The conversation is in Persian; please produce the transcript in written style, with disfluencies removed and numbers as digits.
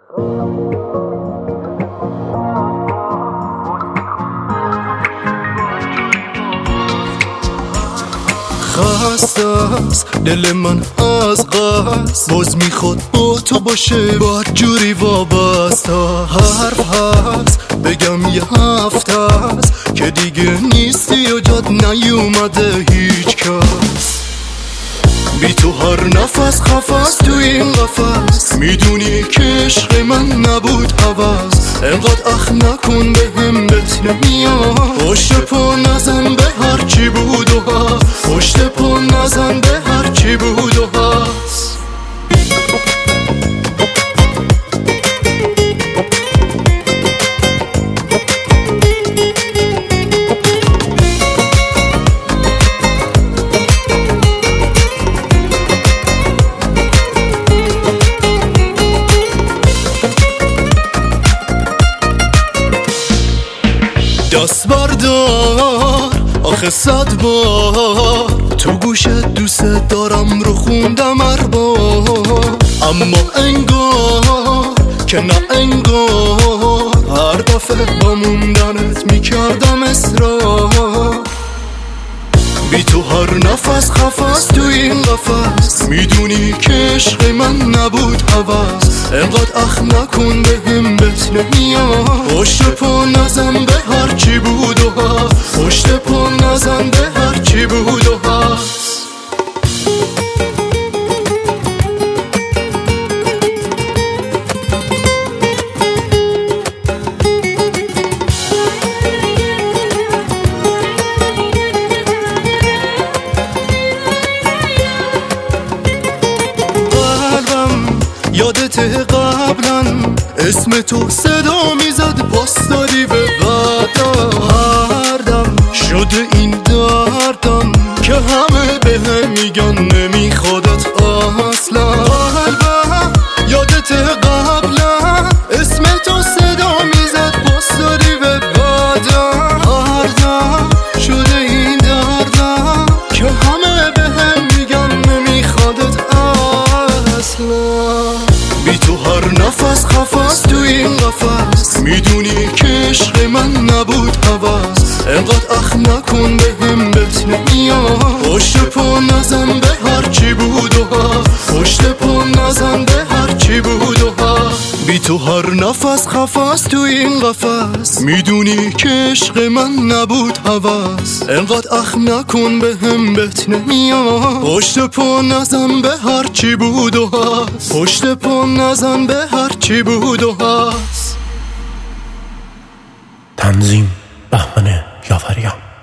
خسته است دل من از قصد، باز میخواد با تو باشه بد جوری وابسته. حرف هست بگم یه هفته است که دیگه نیستی و جاد نیومده هیچ کس. بی تو هر نفس خفست تو این قفس، میدونی که عشق من نبود هوس. انقدر اخ نکن به هم بهت نمیاد، پشت پا نزن به هر چی بود و هست، پشت پا نزن به هر چی بود و هست. دست بردار آخه 100 بار تو گوشت دوست دارم رو خوندم اربار، اما انگار که نه انگار هر دفعه با موندنت میکردم اصرار. بی تو هر نفس خفست تو این قفس، میدونی که عشق من نبود هوس. انقدر اخ نکن به هم بهت نمیاد، پشت پا نزن به هر چی بود و هست، پشت پا نزن به هر چی بود و هست. یادت قبلا اسم تو صدا میزد، پاس دادی به بعدا. هر دم شده این دردم که همه به هم میگن نمیخوادت اصلا. قلبم یادت قبلا اسم تو صدا میزد، پاس دادی به بعدا. هر دم شده این دردم که همه به هم میگن نمیخوادت اصلا. بی تو هر نفس خفست تو این قفس، میدونی که عشق من نبود هوس. انقدر اخ نکن به هم بهت نمیاد، پشت پا نزن به هر چی بود و هست، پشت پا نزن به هر چی بود و هست. بی تو هر نفس خفست تو این قفس، میدونی که عشق من نبود هوس. انقدر اخ نکن به هم بهت نمیاد، پشت پا نزن به هر چی بود و هست، پشت پا نزن به هر چی بود و هست. تنظیم بهمن جعفریان.